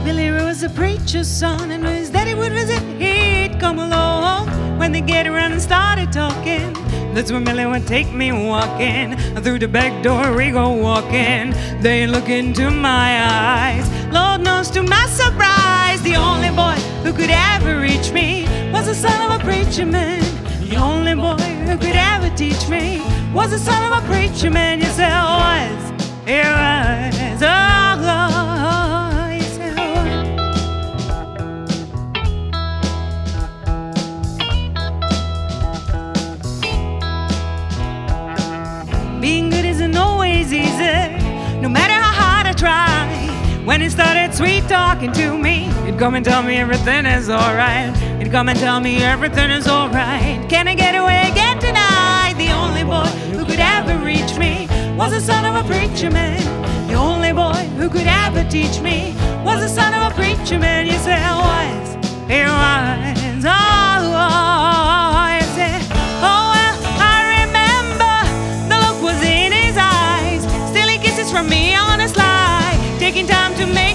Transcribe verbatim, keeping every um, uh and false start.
Billy was a preacher's son, and his daddy would visit, he'd come along. When they get around and started talking, that's when Billy would take me walking. Through the back door we go walking. They look into my eyes. Lord knows to my surprise, the only boy who could ever reach me was the son of a preacher man. The only boy who could ever teach me was the son of a preacher man. Yes, it was. It was. Oh, oh, yes, it was. Being good isn't always easy, no matter how hard I try. When he started sweet talking to me, he'd come and tell me everything is alright. He'd come and tell me everything is alright. Can I get away again tonight? The only boy who could ever reach me was the son of a preacher man. The only boy who could ever teach me was the son of a preacher man. Yes, it was. It was. Oh, oh, yes, it. Oh, well, I remember the look was in his eyes. Still he kisses from me on a slide, taking time to make